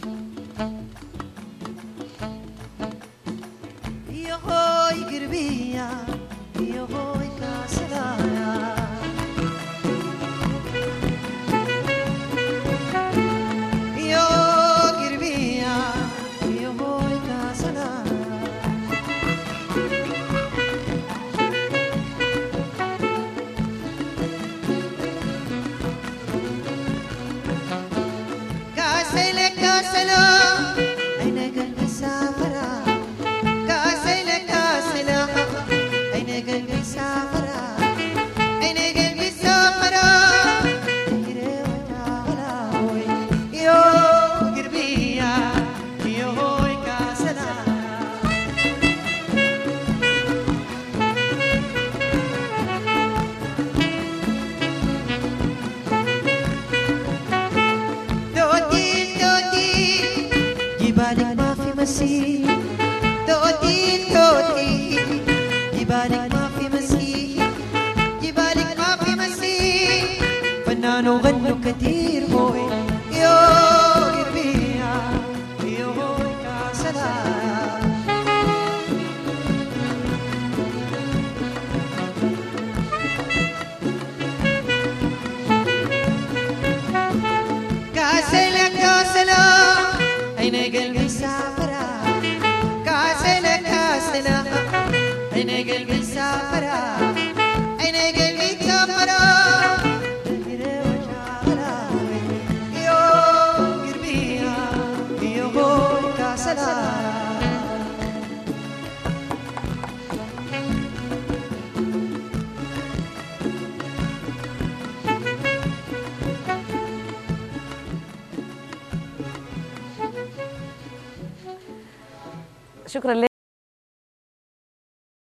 يهوي قربية يهوي كاسلايا جبالك ما في مسيح دوتي دوتي جبالك ما في مسيح جبالك ما في مسيح فنان وغنوا كتير هوي يو قربية يو هوي كاسلام كاسلة كاسلة عين قلبي سافرة كاسلة كاسلة عين قلبي سافرة عين قلبي سافرة تجري وجهها يو قربية يو هوي كاسلة شكرا لك.